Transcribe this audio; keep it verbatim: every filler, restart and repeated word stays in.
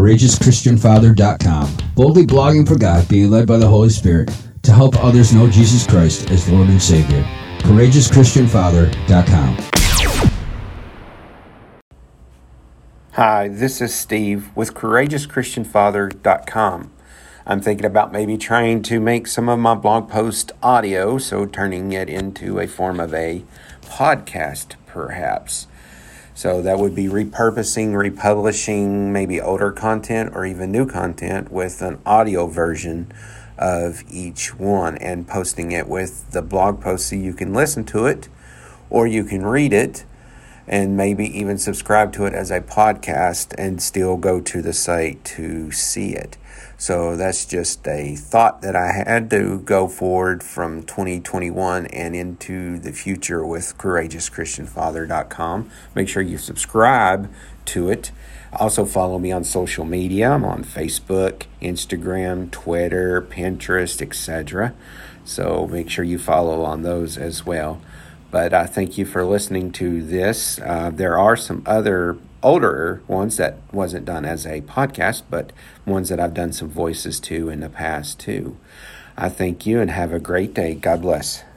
courageous christian father dot com. Boldly blogging for God, being led by the Holy Spirit to help others know Jesus Christ as Lord and Savior. courageous christian father dot com. Hi, this is Steve with courageous christian father dot com. I'm thinking about maybe trying to make some of my blog post audio, so turning it into a form of a podcast, perhaps. So that would be repurposing, republishing maybe older content or even new content with an audio version of each one and posting it with the blog post so you can listen to it or you can read it and maybe even subscribe to it as a podcast and still go to the site to see it. So that's just a thought that I had to go forward from twenty twenty-one and into the future with courageous christian father dot com. Make sure you subscribe to it. Also follow me on social media. I'm on Facebook, Instagram, Twitter, Pinterest, et cetera. So make sure you follow on those as well. But I thank you for listening to this. Uh, there are some other older ones that wasn't done as a podcast, but ones that I've done some voices to in the past too. I thank you and have a great day. God bless.